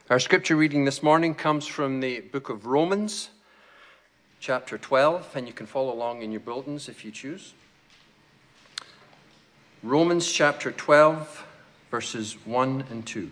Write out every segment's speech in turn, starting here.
Our scripture reading this morning comes from the book of Romans, chapter 12, and you can follow along in your bulletins if you choose. Romans chapter 12, verses 1 and 2.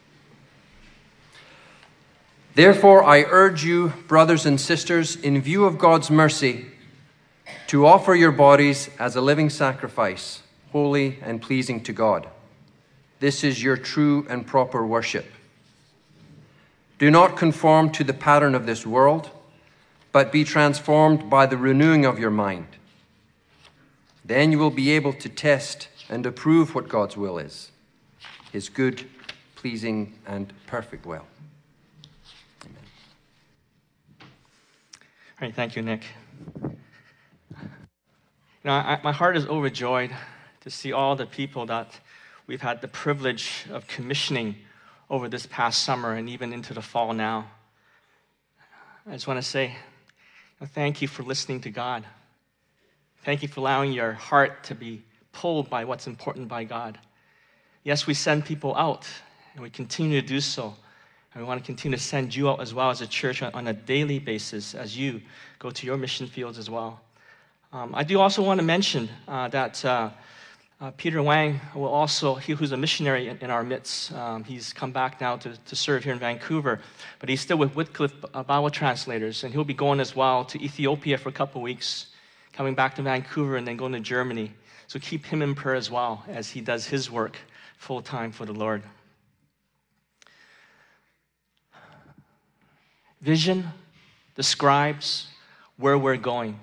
Therefore, I urge you, brothers and sisters, in view of God's mercy, to offer your bodies as a living sacrifice, holy and pleasing to God. This is your true and proper worship. Do not conform to the pattern of this world, but be transformed by the renewing of your mind. Then you will be able to test and approve what God's will is, his good, pleasing, and perfect will. Amen. All right, thank you, Nick. My heart is overjoyed to see all the people that we've had the privilege of commissioning over this past summer and even into the fall now. I just want to say thank you for listening to God. Thank you for allowing your heart to be pulled by what's important by God. Yes, we send people out, and we continue to do so. And we want to continue to send you out as well as a church on a daily basis as you go to your mission fields as well. I do also want to mention that Peter Wang will also, he who's a missionary in our midst, he's come back now to serve here in Vancouver, but he's still with Wycliffe Bible Translators, and he'll be going as well to Ethiopia for a couple of weeks, coming back to Vancouver and then going to Germany. So keep him in prayer as well as he does his work full-time for the Lord. Vision describes where we're going.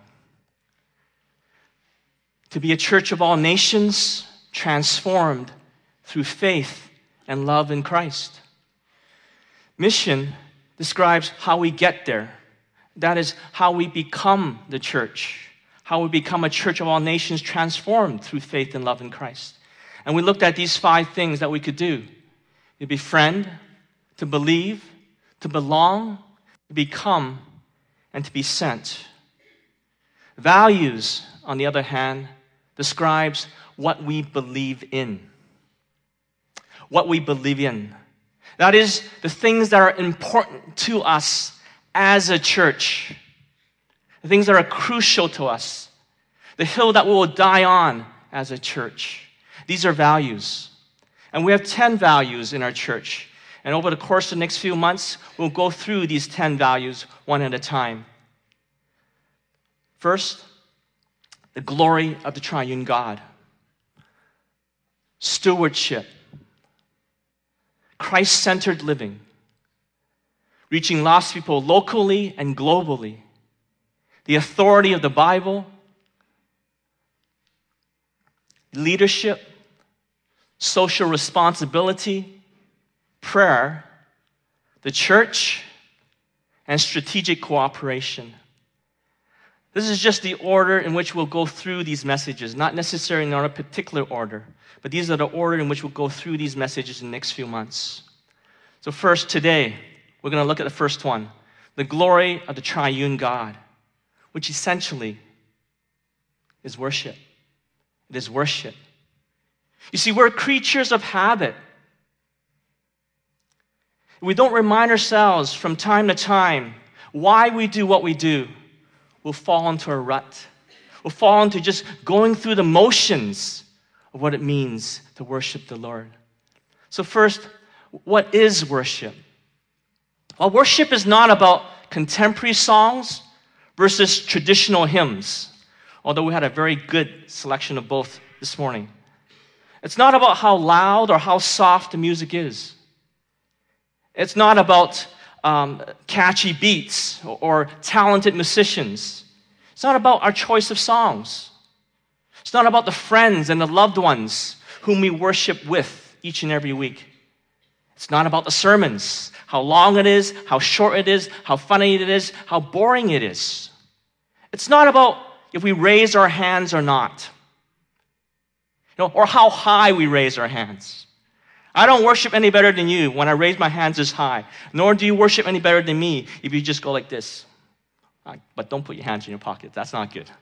To be a church of all nations, transformed through faith and love in Christ. Mission describes how we get there. That is how we become the church, how we become a church of all nations transformed through faith and love in Christ. And we looked at these 5 things that we could do: to befriend, to believe, to belong, to become, and to be sent. Values, on the other hand, describes what we believe in. What we believe in. That is, the things that are important to us as a church. The things that are crucial to us. The hill that we will die on as a church. These are values. And we have 10 values in our church. And over the course of the next few months, we'll go through these 10 values one at a time. First, the glory of the triune God. Stewardship. Christ-centered living. Reaching lost people locally and globally. The authority of the Bible. Leadership. Social responsibility. Prayer. The church. And strategic cooperation. This is just the order in which we'll go through these messages, not necessarily in a particular order, but these are the order in which we'll go through these messages in the next few months. So first, today, we're going to look at the first one, the glory of the triune God, which essentially is worship. It is worship. You see, we're creatures of habit. We don't remind ourselves from time to time why we do what we do. We'll fall into a rut. We'll fall into just going through the motions of what it means to worship the Lord. So first, what is worship? Well, worship is not about contemporary songs versus traditional hymns, although we had a very good selection of both this morning. It's not about how loud or how soft the music is. It's not about catchy beats or talented musicians. It's not about our choice of songs. It's not about the friends and the loved ones whom we worship with each and every week. It's not about the sermons, how long it is, how short it is, how funny it is, how boring it is. It's not about if we raise our hands or not, or how high we raise our hands. I don't worship any better than you when I raise my hands this high, nor do you worship any better than me if you just go like this. But don't put your hands in your pocket. That's not good.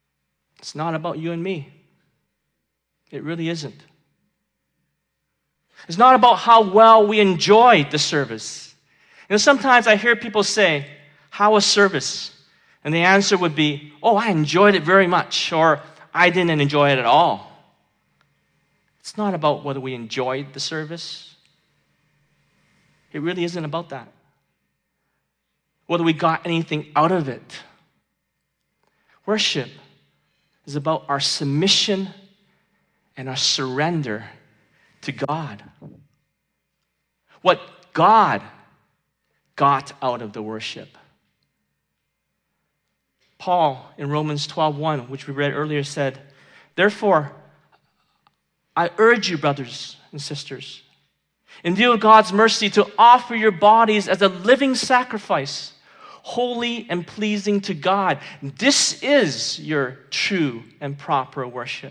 It's not about you and me. It really isn't. It's not about how well we enjoyed the service. Sometimes I hear people say, how was service? And the answer would be, oh, I enjoyed it very much, or I didn't enjoy it at all. It's not about whether we enjoyed the service. It really isn't about that. Whether we got anything out of it. Worship is about our submission and our surrender to God. What God got out of the worship. Paul in Romans 12:1, which we read earlier, said, therefore, I urge you, brothers and sisters, in view of God's mercy, to offer your bodies as a living sacrifice, holy and pleasing to God. This is your true and proper worship.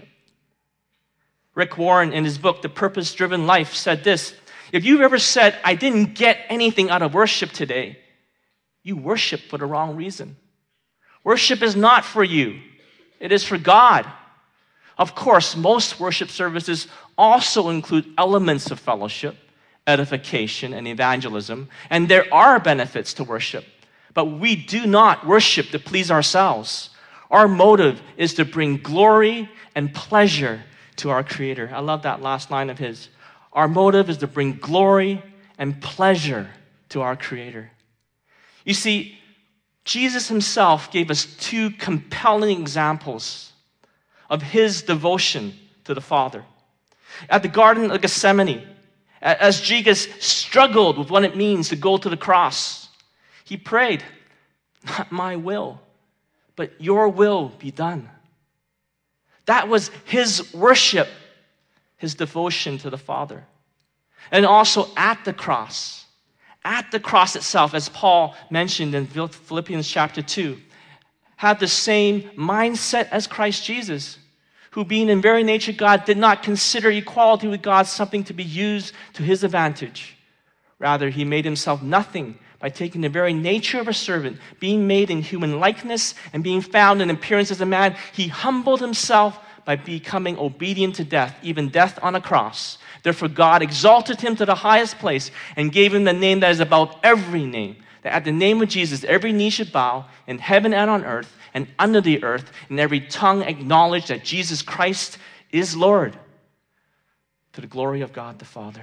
Rick Warren, in his book, The Purpose-Driven Life, said this, if you've ever said, I didn't get anything out of worship today, you worship for the wrong reason. Worship is not for you. It is for God. Of course, most worship services also include elements of fellowship, edification, and evangelism, and there are benefits to worship. But we do not worship to please ourselves. Our motive is to bring glory and pleasure to our Creator. I love that last line of his. Our motive is to bring glory and pleasure to our Creator. You see, Jesus himself gave us two compelling examples of his devotion to the Father. At the Garden of Gethsemane, as Jesus struggled with what it means to go to the cross, he prayed, not my will, but your will be done. That was his worship, his devotion to the Father. And also at the cross itself, as Paul mentioned in Philippians chapter 2, had the same mindset as Christ Jesus, who being in very nature God did not consider equality with God something to be used to his advantage. Rather, he made himself nothing by taking the very nature of a servant, being made in human likeness and being found in appearance as a man. He humbled himself by becoming obedient to death, even death on a cross. Therefore, God exalted him to the highest place and gave him the name that is above every name, that at the name of Jesus, every knee should bow in heaven and on earth and under the earth, and every tongue acknowledge that Jesus Christ is Lord, to the glory of God the Father.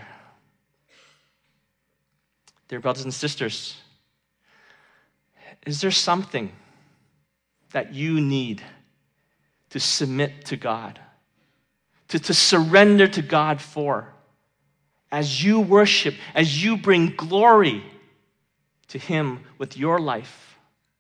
Dear brothers and sisters, is there something that you need to submit to God, to surrender to God for, as you worship, as you bring glory to him with your life?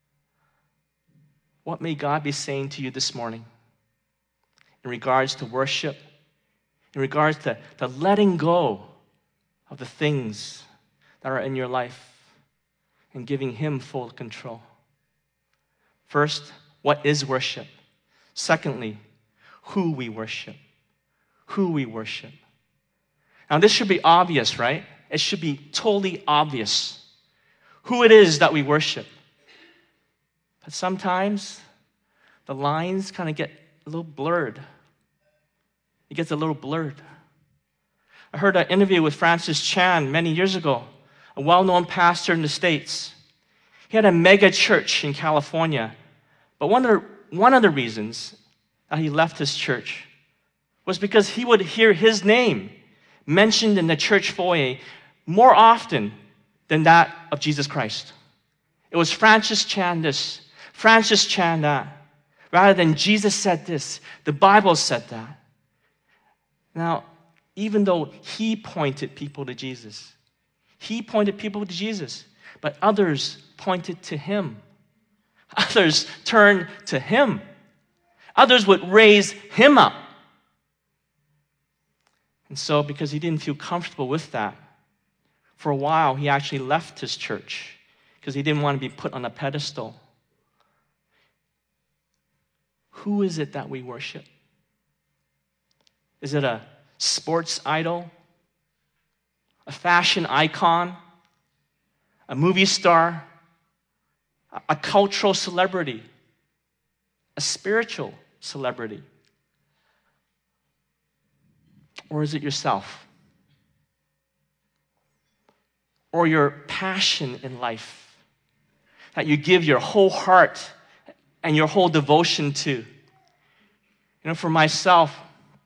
What may God be saying to you this morning in regards to worship, in regards to letting go of the things that are in your life and giving him full control? First, what is worship? Secondly, who we worship. Who we worship. Now, this should be obvious, right? It should be totally obvious who it is that we worship. But sometimes the lines kind of get a little blurred. It gets a little blurred. I heard an interview with Francis Chan many years ago, a well-known pastor in the States. He had a mega church in California. But one of the reasons that he left his church was because he would hear his name mentioned in the church foyer more often than that of Jesus Christ. It was Francis Chan this, Francis Chan that. Rather than Jesus said this, the Bible said that. Now, even though he pointed people to Jesus, but others pointed to him. Others turned to him. Others would raise him up. And so, because he didn't feel comfortable with that, for a while he actually left his church because he didn't want to be put on a pedestal. Who is it that we worship? Is it a sports idol? A fashion icon? A movie star? A cultural celebrity? A spiritual celebrity? Or is it yourself? or your passion in life that you give your whole heart and your whole devotion to? For myself,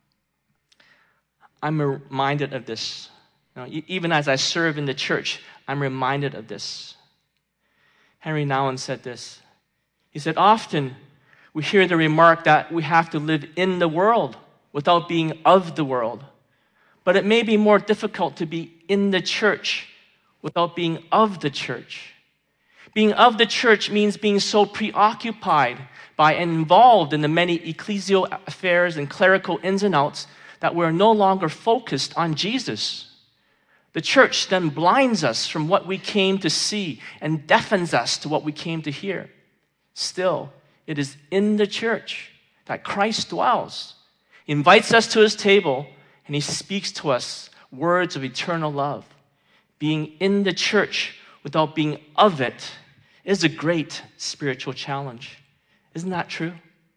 I'm reminded of this. Even as I serve in the church, I'm reminded of this. Henry Nouwen said this. He said, often we hear the remark that we have to live in the world without being of the world. But it may be more difficult to be in the church without being of the church. Being of the church means being so preoccupied by and involved in the many ecclesial affairs and clerical ins and outs that we're no longer focused on Jesus. The church then blinds us from what we came to see and deafens us to what we came to hear. Still, it is in the church that Christ dwells. He invites us to his table, and he speaks to us words of eternal love. Being in the church without being of it is a great spiritual challenge. Isn't that true?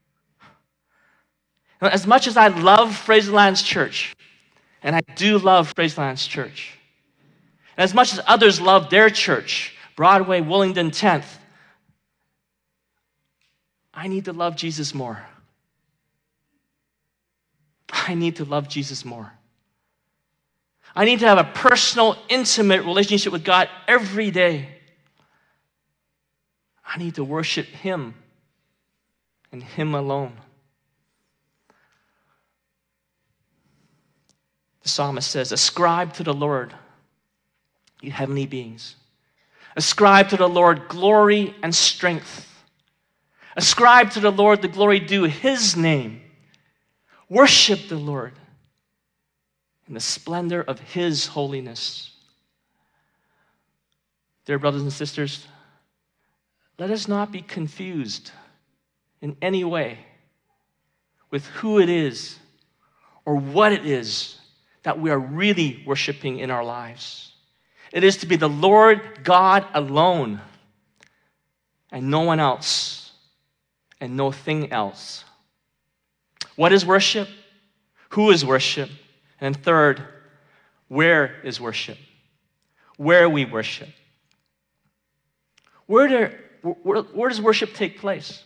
As much as I love Fraserlands Church, and I do love Fraserlands Church, and as much as others love their church, Broadway, Willingdon 10th, I need to love Jesus more. I need to love Jesus more. I need to have a personal, intimate relationship with God every day. I need to worship him and him alone. The psalmist says, ascribe to the Lord, you heavenly beings. Ascribe to the Lord glory and strength. Ascribe to the Lord the glory due his name. Worship the Lord in the splendor of his holiness. Dear brothers and sisters, let us not be confused in any way with who it is or what it is that we are really worshiping in our lives. It is to be the Lord God alone and no one else and no thing else. What is worship? Who is worship? And third, where is worship? Where we worship. Where does worship take place?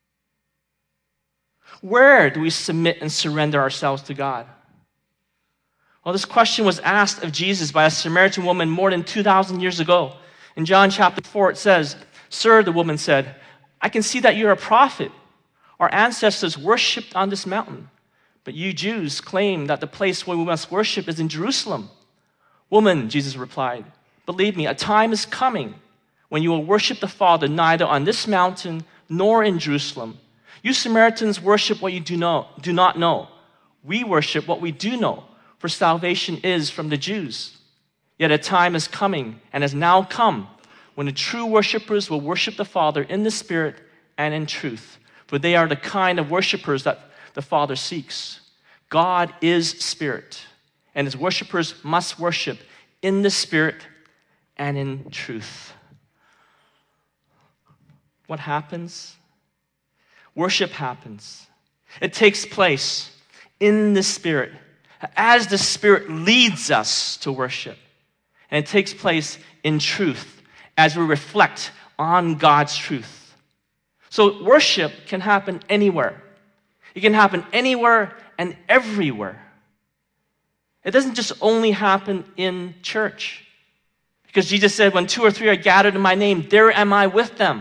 Where do we submit and surrender ourselves to God? Well, this question was asked of Jesus by a Samaritan woman more than 2,000 years ago. In John chapter 4, it says, "Sir," the woman said, "I can see that you're a prophet. Our ancestors worshipped on this mountain, but you Jews claim that the place where we must worship is in Jerusalem." "Woman," Jesus replied, "believe me, a time is coming when you will worship the Father neither on this mountain nor in Jerusalem. You Samaritans worship what you do not know. We worship what we do know, for salvation is from the Jews. Yet a time is coming and has now come when the true worshipers will worship the Father in the Spirit and in truth, for they are the kind of worshipers that the Father seeks. God is Spirit, and his worshipers must worship in the Spirit and in truth." What happens? Worship happens. It takes place in the Spirit, as the Spirit leads us to worship. And it takes place in truth, as we reflect on God's truth. So worship can happen anywhere. It can happen anywhere and everywhere. It doesn't just only happen in church. Because Jesus said, when 2 or 3 are gathered in my name, there am I with them.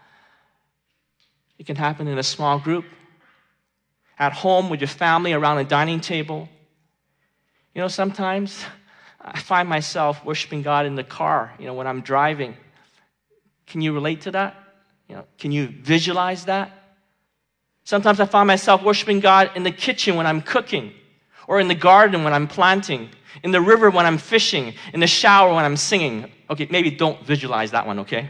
It can happen in a small group, at home with your family around a dining table. Sometimes I find myself worshiping God in the car, when I'm driving. Can you relate to that? Can you visualize that? Sometimes I find myself worshiping God in the kitchen when I'm cooking, or in the garden when I'm planting, in the river when I'm fishing, in the shower when I'm singing. Okay, maybe don't visualize that one, okay?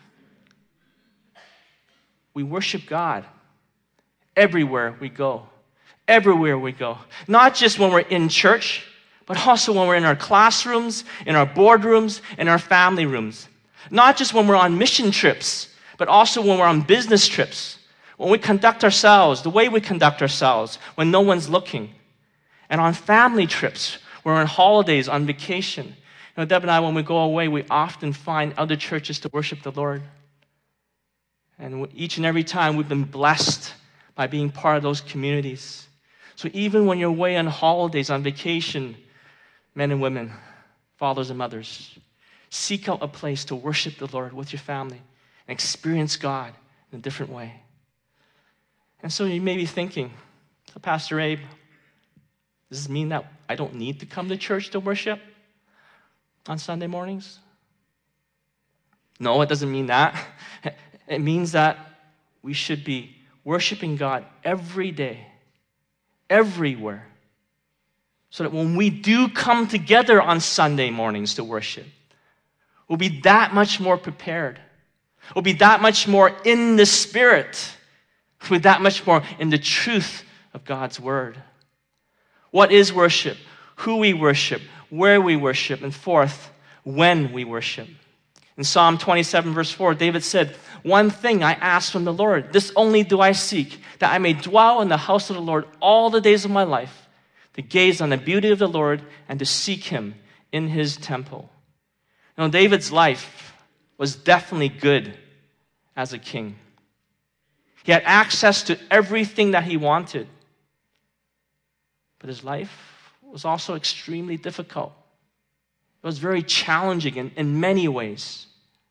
We worship God everywhere we go. Everywhere we go. Not just when we're in church, but also when we're in our classrooms, in our boardrooms, in our family rooms. Not just when we're on mission trips, but also when we're on business trips. When we conduct ourselves, the way we conduct ourselves, when no one's looking. And on family trips, when we're on holidays, on vacation. Deb and I, when we go away, we often find other churches to worship the Lord. And each and every time we've been blessed by being part of those communities. So even when you're away on holidays, on vacation, men and women, fathers and mothers, seek out a place to worship the Lord with your family and experience God in a different way. And so you may be thinking, Pastor Abe, does this mean that I don't need to come to church to worship on Sunday mornings? No, it doesn't mean that. It means that we should be worshiping God every day, everywhere, so that when we do come together on Sunday mornings to worship, we'll be that much more prepared. We'll be that much more in the Spirit. We'll be that much more in the truth of God's Word. What is worship? Who we worship, where we worship, and fourth, when we worship. In Psalm 27, verse 4, David said, "One thing I ask from the Lord, this only do I seek, that I may dwell in the house of the Lord all the days of my life, to gaze on the beauty of the Lord and to seek him in his temple." David's life was definitely good as a king. He had access to everything that he wanted. But his life was also extremely difficult. It was very challenging in many ways.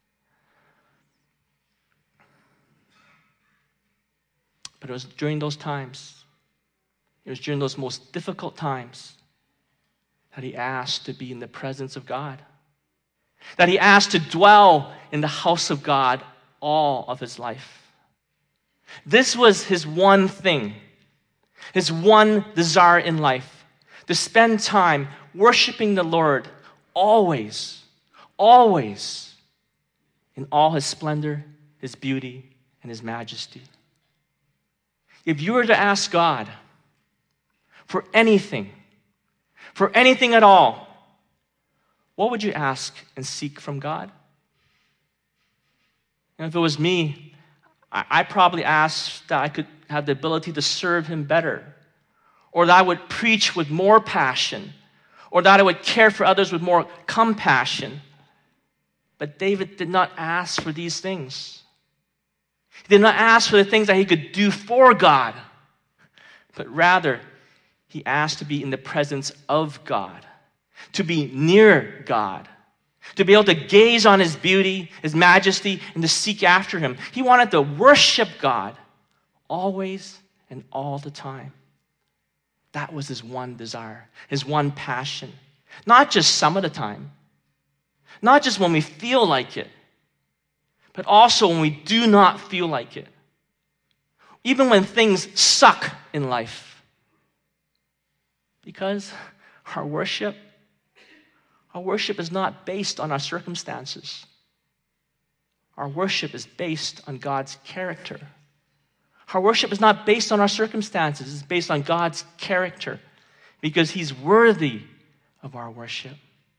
But it was during those times, it was during those most difficult times, that he asked to be in the presence of God. That he asked to dwell in the house of God all of his life. This was his one thing, his one desire in life, to spend time worshiping the Lord always, always, in all his splendor, his beauty, and his majesty. If you were to ask God for anything at all, what would you ask and seek from God? And if it was me, I probably asked that I could have the ability to serve him better, or that I would preach with more passion, or that I would care for others with more compassion. But David did not ask for these things. He did not ask for the things that he could do for God, but rather he asked to be in the presence of God, to be near God, to be able to gaze on his beauty, his majesty, and to seek after him. He wanted to worship God always and all the time. That was his one desire, his one passion. Not just some of the time, not just when we feel like it, but also when we do not feel like it. Even when things suck in life. Because our worship is not based on our circumstances. Our worship is based on God's character. Our worship is not based on our circumstances. It's based on God's character, because he's worthy of our worship.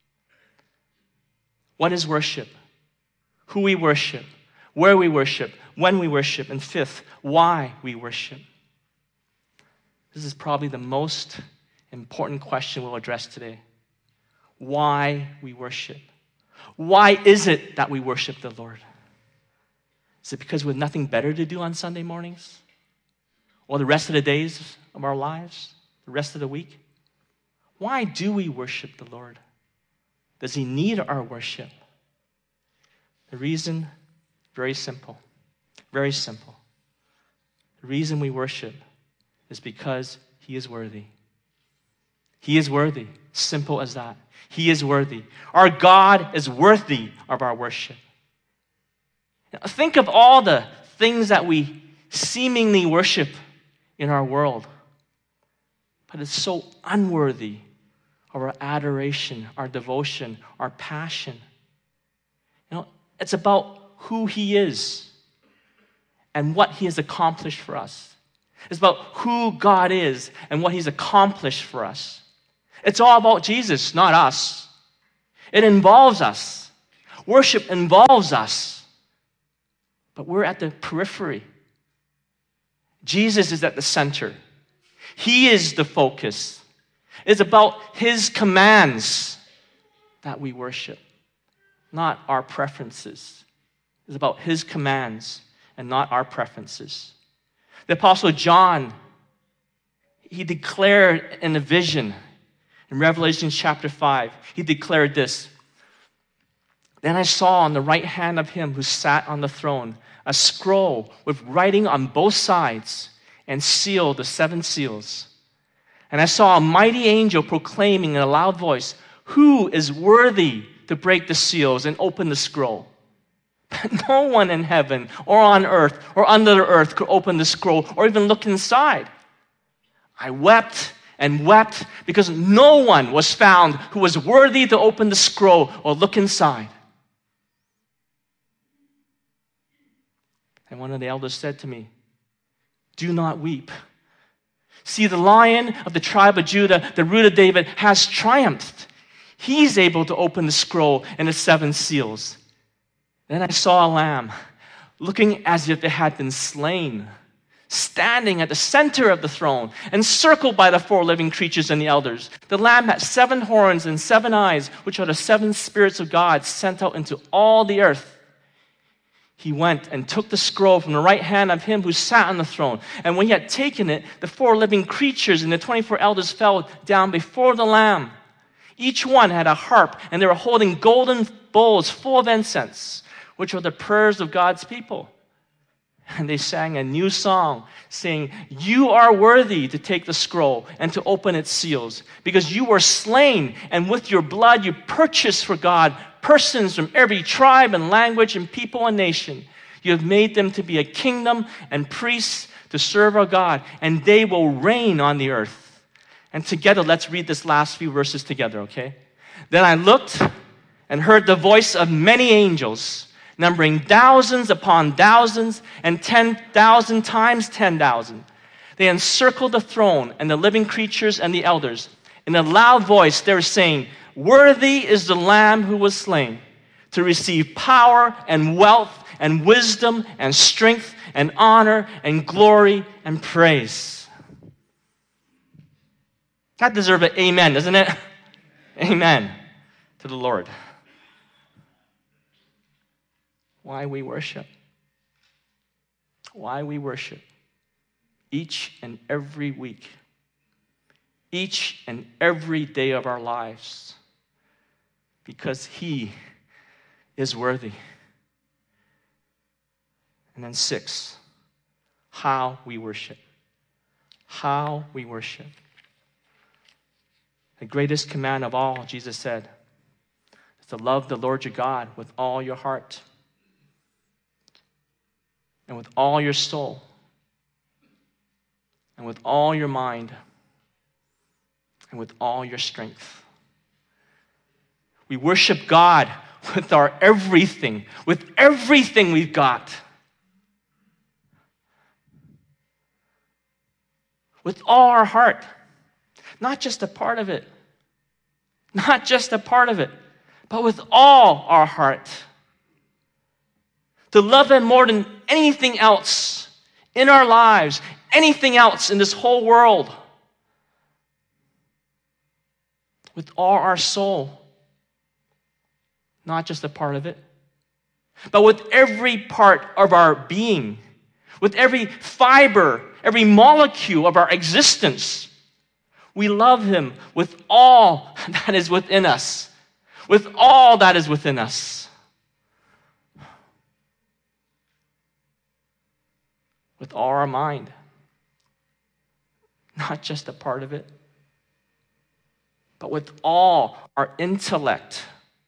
What is worship? Who we worship, where we worship, when we worship, and fifth, why we worship. This is probably the most important question we'll address today. Why we worship. Why is it that we worship the Lord? Is it because we have nothing better to do on Sunday mornings? Or the rest of the days of our lives? The rest of the week? Why do we worship the Lord? Does he need our worship? The reason, very simple. Very simple. The reason we worship is because he is worthy. He is worthy. Simple as that. He is worthy. Our God is worthy of our worship. Now, think of all the things that we seemingly worship in our world, but it's so unworthy of our adoration, our devotion, our passion. It's about who he is and what he has accomplished for us. It's about who God is and what he's accomplished for us. It's all about Jesus, not us. It involves us. Worship involves us. But we're at the periphery. Jesus is at the center. He is the focus. It's about his commands that we worship, not our preferences. It's about his commands and not our preferences. The Apostle John, he declared in a vision in Revelation chapter 5, he declared this. Then I saw on the right hand of him who sat on the throne a scroll with writing on both sides and sealed the 7 seals. And I saw a mighty angel proclaiming in a loud voice, "Who is worthy to break the seals and open the scroll?" But no one in heaven or on earth or under the earth could open the scroll or even look inside. I wept and wept because no one was found who was worthy to open the scroll or look inside. And one of the elders said to me, "Do not weep. See, the Lion of the tribe of Judah, the Root of David, has triumphed. He's able to open the scroll and the 7 seals." Then I saw a lamb, looking as if it had been slain, standing at the center of the throne, encircled by the 4 living creatures and the elders. The lamb had 7 horns and 7 eyes, which are the 7 spirits of God sent out into all the earth. He went and took the scroll from the right hand of him who sat on the throne. And when he had taken it, the 4 living creatures and the 24 elders fell down before the Lamb. Each one had a harp, and they were holding golden bowls full of incense, which were the prayers of God's people. And they sang a new song, saying, "You are worthy to take the scroll and to open its seals, because you were slain, and with your blood you purchased for God persons from every tribe and language and people and nation. You have made them to be a kingdom and priests to serve our God, and they will reign on the earth." And together, let's read this last few verses together, okay? Then I looked and heard the voice of many angels, numbering thousands upon thousands and 10,000 times 10,000. They encircled the throne and the living creatures and the elders. In a loud voice, they were saying, "Worthy is the Lamb who was slain to receive power and wealth and wisdom and strength and honor and glory and praise." That deserves an amen, doesn't it? Amen to the Lord. Why we worship. Why we worship each and every week. Each and every day of our lives. Because he is worthy. And then 6, how we worship. How we worship. The greatest command of all, Jesus said, is to love the Lord your God with all your heart and with all your soul and with all your mind and with all your strength. We worship God with our everything, with everything we've got. With all our heart. Not just a part of it. Not just a part of it, but with all our heart. To love him more than anything else in our lives, anything else in this whole world. With all our soul. Not just a part of it, but with every part of our being, with every fiber, every molecule of our existence. We love him with all that is within us. With all that is within us. With all our mind. Not just a part of it, but with all our intellect.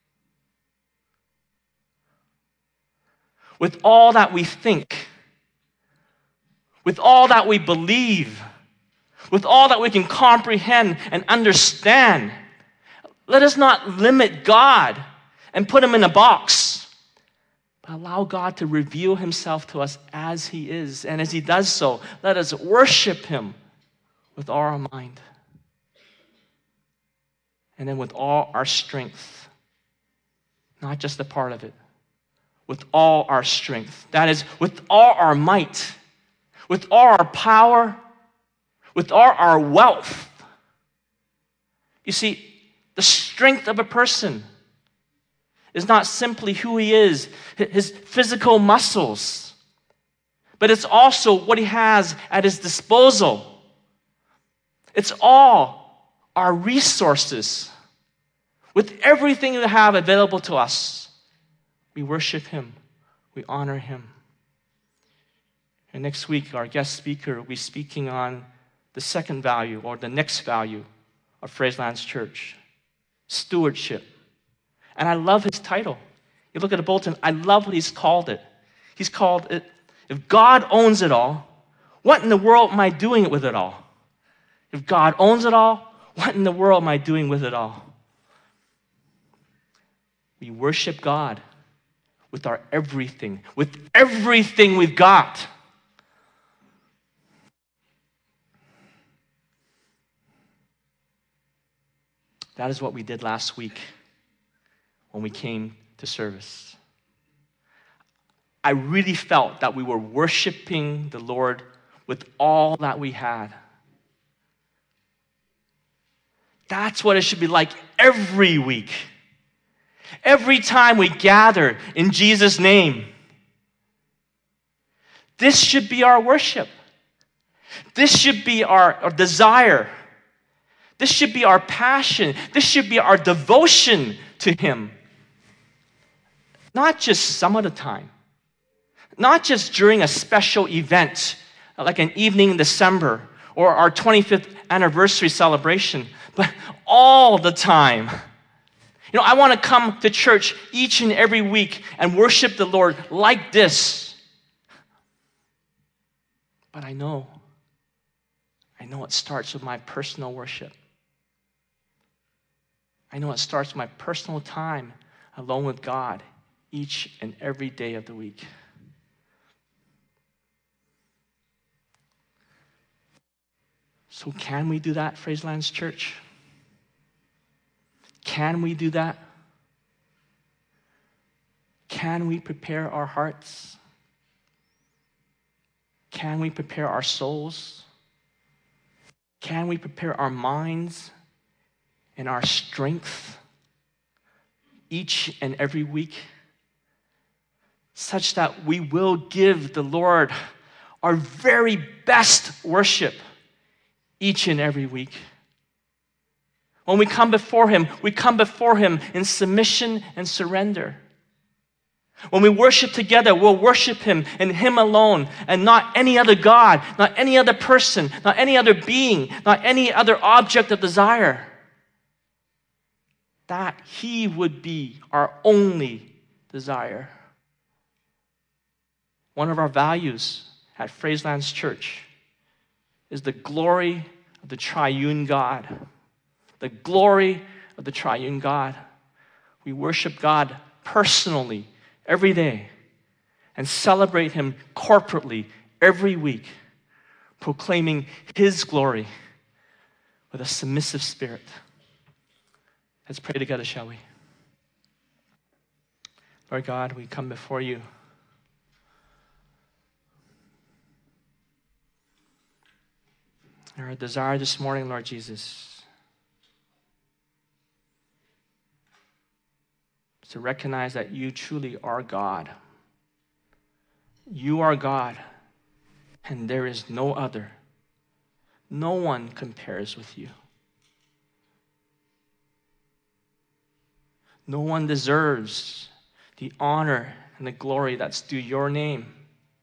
With all that we think. With all that we believe. With all that we can comprehend and understand. Let us not limit God and put him in a box, but allow God to reveal himself to us as he is. And as he does so, let us worship him with all our mind. And then with all our strength. Not just a part of it. With all our strength. That is, with all our might. With all our power. With all our wealth. You see, the strength of a person is not simply who he is, his physical muscles, but it's also what he has at his disposal. It's all our resources. With everything we have available to us, we worship him, we honor him. And next week, our guest speaker will be speaking on the second value, or the next value of Fraserlands Church, stewardship. And I love his title. You look at the bulletin, I love what he's called it. He's called it, if God owns it all, what in the world am I doing with it all? If God owns it all, what in the world am I doing with it all? We worship God with our everything, with everything we've got. That is what we did last week when we came to service. I really felt that we were worshiping the Lord with all that we had. That's what it should be like every week. Every time we gather in Jesus' name. This should be our worship. This should be our desire. This should be our passion. This should be our devotion to him. Not just some of the time. Not just during a special event, like an evening in December or our 25th anniversary celebration, but all the time. You know, I want to come to church each and every week and worship the Lord like this. But I know it starts with my personal worship. I know it starts with my personal time alone with God each and every day of the week. So can we do that, Fraserlands Church? Can we do that? Can we prepare our hearts? Can we prepare our souls? Can we prepare our minds and our strength each and every week such that we will give the Lord our very best worship each and every week? When we come before him in submission and surrender. When we worship together, we'll worship him and him alone, and not any other God, not any other person, not any other being, not any other object of desire. That he would be our only desire. One of our values at Fraserlands Church is the glory of the triune God. The glory of the triune God. We worship God personally every day and celebrate him corporately every week, proclaiming his glory with a submissive spirit. Let's pray together, shall we? Lord God, we come before you. Our desire this morning, Lord Jesus, to recognize that you truly are God. You are God, and there is no other. No one compares with you. No one deserves the honor and the glory that's due your name.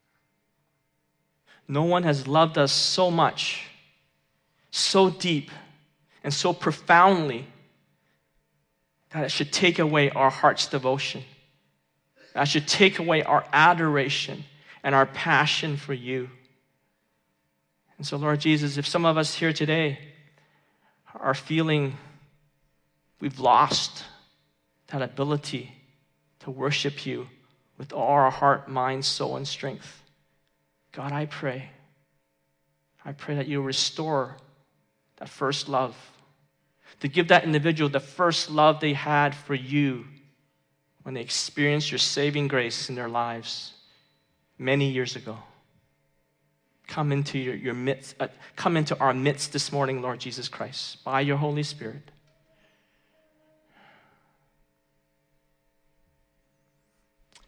No one has loved us so much, so deep, and so profoundly that it should take away our heart's devotion. That should take away our adoration and our passion for you. And so, Lord Jesus, if some of us here today are feeling we've lost that ability to worship you with all our heart, mind, soul, and strength, God, I pray that you'll restore that first love, to give that individual the first love they had for you when they experienced your saving grace in their lives many years ago. Come into your midst, come into our midst this morning, Lord Jesus Christ, by your Holy Spirit.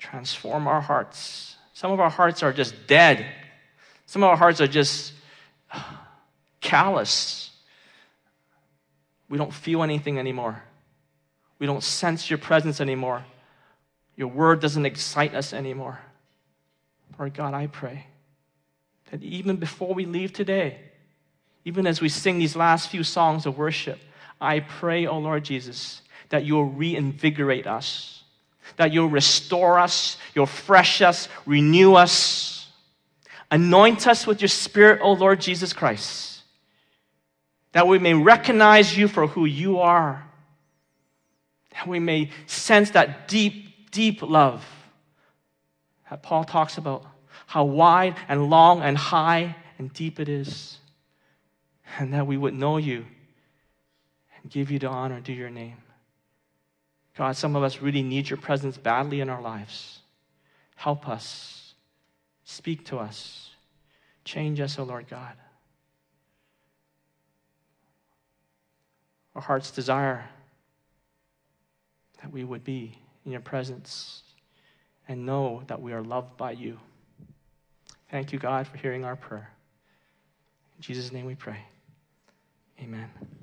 Transform our hearts. Some of our hearts are just dead. Some of our hearts are just callous. We don't feel anything anymore. We don't sense your presence anymore. Your word doesn't excite us anymore. Lord God, I pray that even before we leave today, even as we sing these last few songs of worship, I pray, oh Lord Jesus, that you'll reinvigorate us, that you'll restore us, you'll refresh us, renew us, anoint us with your Spirit, oh Lord Jesus Christ, that we may recognize you for who you are, that we may sense that deep, deep love that Paul talks about, how wide and long and high and deep it is, and that we would know you and give you the honor due your name. God, some of us really need your presence badly in our lives. Help us. Speak to us. Change us, O Lord God. Our heart's desire that we would be in your presence and know that we are loved by you. Thank you, God, for hearing our prayer. In Jesus' name we pray. Amen.